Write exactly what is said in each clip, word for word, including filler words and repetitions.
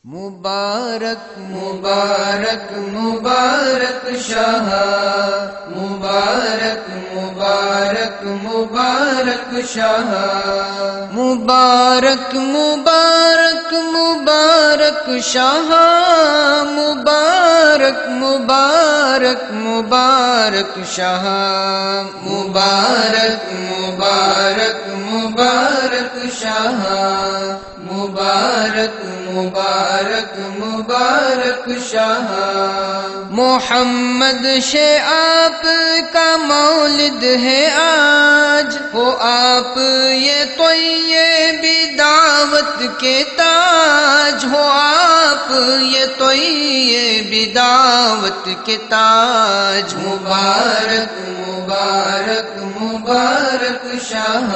مبارک مبارک مبارک شاہ، مبارک مبارک مبارک شاہ، مبارک مبارک مبارک شاہ، مبارک مبارک مبارک شاہ، مبارک مبارک مبارک شاہ، مبارک مبارک مبارک شاہ۔ محمد سے آپ کا مولد ہے آج، ہو آپ یہ طیب دعوت کے تاج، ہو آپ یہ طیب دعوت کے تاج۔ مبارک مبارک مبارک شاہ،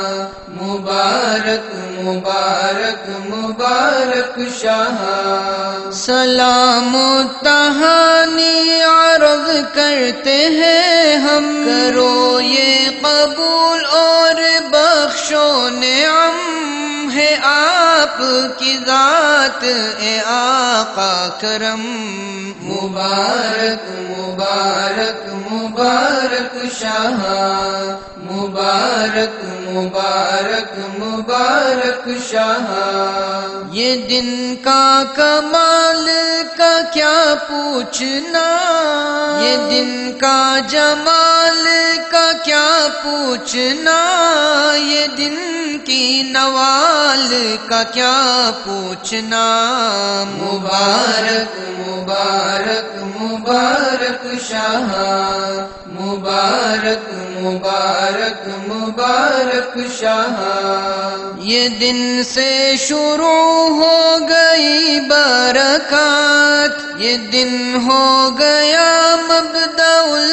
مبارک مبارک مبارک شاہ۔ سلام و تہانی عرض کرتے ہیں ہم، کرو یہ قبول اور بخشو نعم، ہے آپ کی ذات اے آقا کرم۔ مبارک مبارک مبارک شاہ، مبارک مبارک مبارک شاہ۔ یہ دن کا کمال کا کیا پوچھنا، یہ دن کا جمال کا کیا پوچھنا، یہ دن کی نوال کا کیا پوچھنا۔ مبارک مبارک مبارک شاہ، مبارک مبارک مبارک شاہ۔ یہ دن سے شروع ہو گئی برکات، یہ دن ہو گیا مبدأ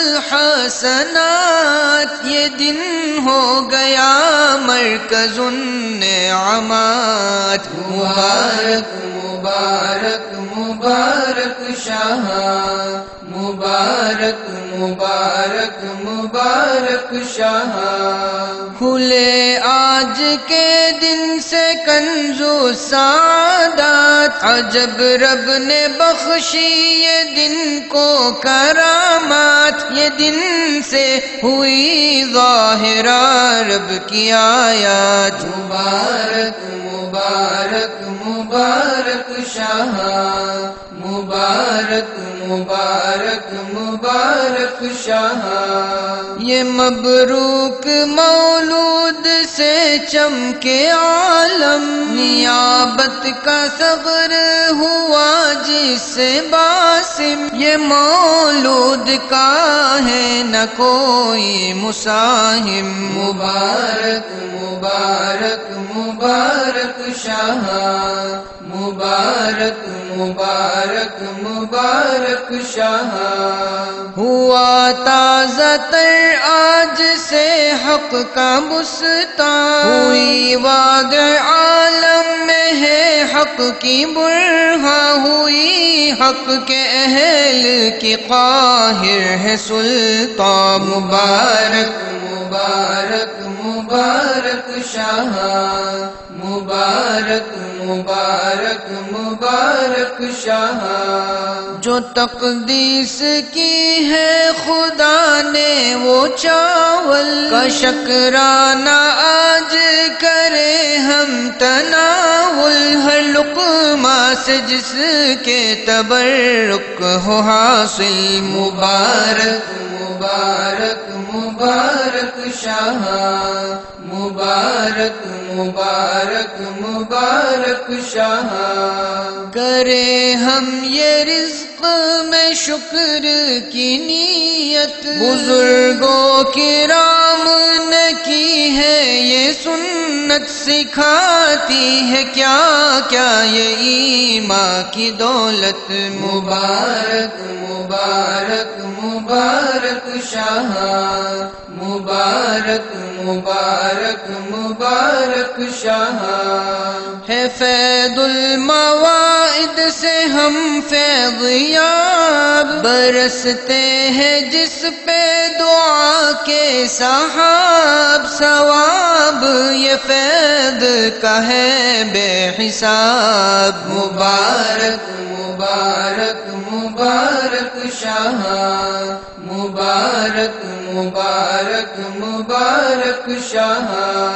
الحسنات، یہ دن ہو گیا مرکز النعمات۔ مبارک مبارک مبارک شاہ، مبارک مبارک مبارک شاہ۔ کھلے آج کے دن سے کنز و سعادت، عجب رب نے بخشی یہ دن کو کرامات، یہ دن سے ہوئی ظاہرہ رب کی آیات۔ مبارک مبارک مبارک شاہ، مبارک مبارک مبارک شاہ۔ یہ مبروک مولود سے چمکے عالم، نیابت کا ثغر ہوا جس سے باسم، یہ مولود کا ہے نہ کوئی مساہم۔ مبارک مبارک مبارک شاہ، مبارک مبارک مبارک شاہ۔ ہوا تازہ تر آج سے حق کا بستان، ہوئی واد عالم میں ہے حق کی برہاں، ہوئی حق کے اہل کی قاہر ہے سلطان۔ مبارک مبارک مبارک شاہ، مبارک مبارک مبارک شاہ۔ جو تقدیس کی ہے خدا نے وہ چاول کا شکرانہ آج کرے ہم تناول، ہر لقمہ سے جس کے تبرک ہو حاصل۔ مبارک مبارک مبارک شاہ، مبارک مبارک مبارک شاہ۔ کرے ہم یہ رزق میں شکر کی نیت، بزرگوں کرام نے کی ہے یہ سنت، سکھاتی ہے کیا کیا یہ ایمان کی دولت۔ مبارک مبارک مبارک شاہ، مبارک مبارک مبارک شاہ۔ ہے فیض المواعظ فوائد سے ہم فیض یاب، برستے ہیں جس پہ دعا کے سحاب، ثواب یہ فیض کا ہے بے حساب۔ مبارک مبارک مبارک شاہ، مبارک مبارک مبارک شاہ،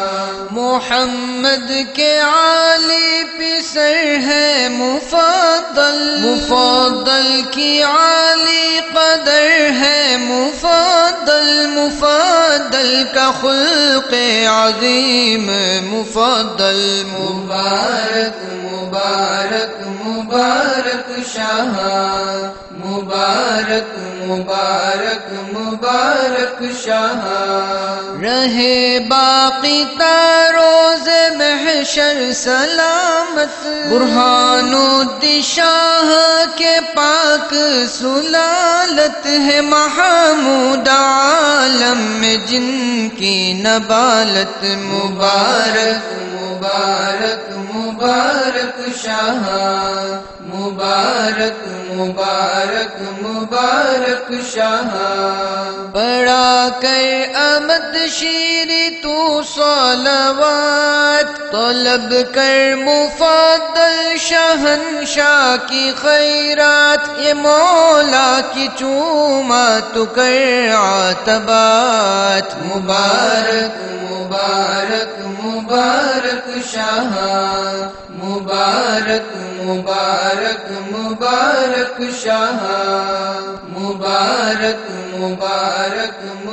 محمد کے عالی پسر ہے مفضل، مفضل کی عالی قدر ہے مفضل، مفضل کا خلق عظیم مفضل۔ مبارک مبارک مبارک شاہ، مبارک مبارک مبارک شاہ، رہے باقی تا روز محشر سلامت، برہان الدین شاہ کے پاک سلالت ہے، محمود عالم میں جن کی نبالت۔ مبارک مبارک مبارک شاہ، مبارک مبارک مبارک شاہ، پڑھا کر امد شیری تو صلوات، طلب کر مفضل شہنشاہ کی خیرات، یہ مولا کی چوما تو کر عتبات۔ مبارک مبارک مبارک شاہ، مبارک مبارک مبارک شاہ، مبارک مبارک